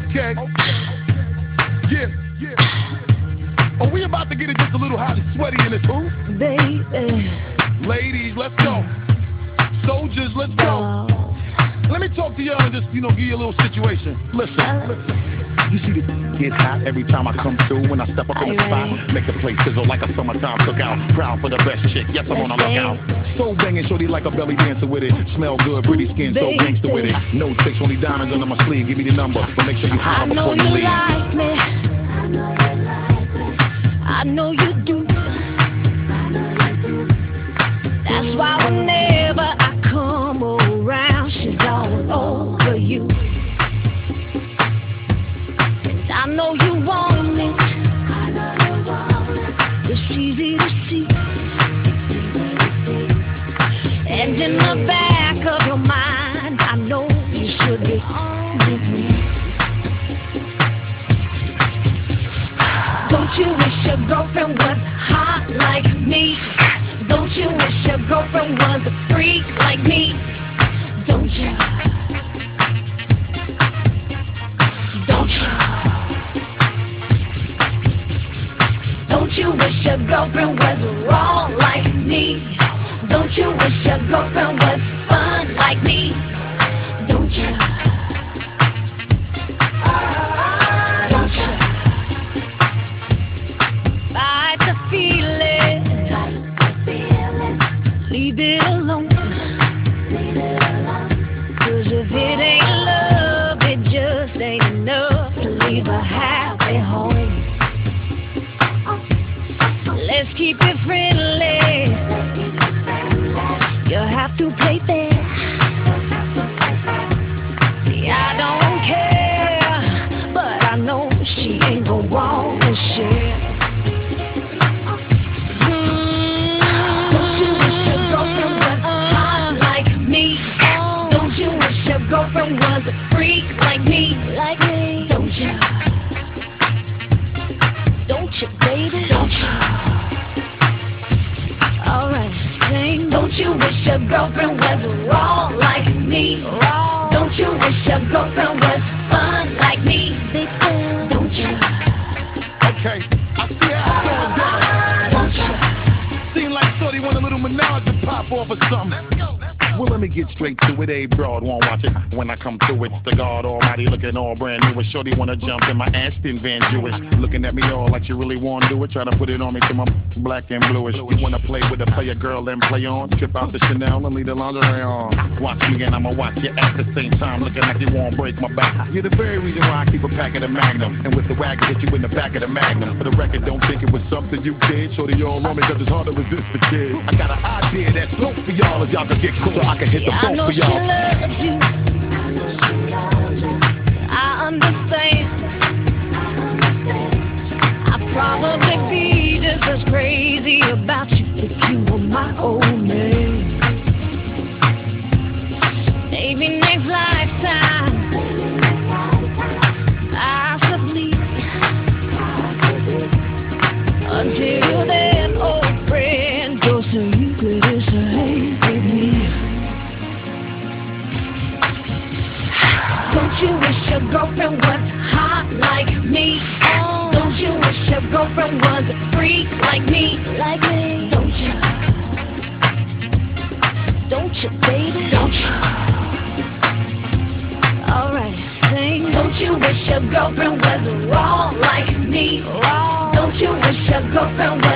Okay. Yeah. Oh, we about to get it just a little hot and sweaty in this booth. Baby. Ladies, let's go. Soldiers, let's go. Let me talk to y'all and just, give you a little situation. Listen. You see the get hot every time I come through. When I step up in the spot, make the place sizzle like a summertime cookout. Proud for the best chick, yes, I'm on a lookout. So banging, shorty like a belly dancer with it. Smell good, pretty skin, so gangster with it. No tricks, only diamonds under my sleeve. Give me the number, but make sure you holler before you leave. Like me. I know you do. That's why whenever I come around, she's all over you. And I know you want it. It's easy to see. And in the back of your mind, I know you should be on with me. Don't you wish your girlfriend was hot like me? Don't you wish your girlfriend was a freak like me? Don't you? Don't you? Don't you wish your girlfriend was raw like me? Don't you wish your girlfriend was fun like me? Don't you? Don't you? Fight the feeling. Leave it alone. Cause if it ain't love, it just ain't enough to leave a happy home. Let's keep it friendly. You have to play fair. See, I don't care, but I know she ain't gonna want to share. Don't you wish your girlfriend was hot like me? Don't you wish your girlfriend was a freak like me? Like me? Don't you? Don't you, baby? Don't you? Alright, sing. Don't you wish your girlfriend was raw like me? Raw. Don't you wish your girlfriend was fun like me? Big fan. Don't you? Okay, I see how it's going down. Don't you? Seem like shorty want a little menage to pop off or something. Well, let me get straight to it. A broad won't watch it. When I come through, it's the God Almighty looking all brand new. A shorty wanna jump in my Aston Van Jewish. Looking at me all like you really wanna do it. Try to put it on me till I'm black and bluish. You wanna play with a player girl and play on. Strip out the Chanel and leave the lingerie on. Watch me and I'ma watch you at the same time. Looking like you won't break my back. You're the very reason why I keep a pack of the Magnum. And with the wagon, hit you in the back of the Magnum. For the record, don't think it was something you did. Shorty all on me cause it's hard to resist the kid. I got an idea that's dope for y'all. If y'all could get cool, so I can hit the boat for y'all. She loves you. I understand. I'd probably be just as crazy about you if you were my old man. Maybe next lifetime, possibly. Until then, old friend, go so you could say with me. Don't you wish your girlfriend was hot like me? Don't you wish your girlfriend was a freak like me? Like me? Don't you? Don't you, baby? Don't you? Alright, sing. Don't you wish your girlfriend was raw like me? Raw. Don't you wish your girlfriend was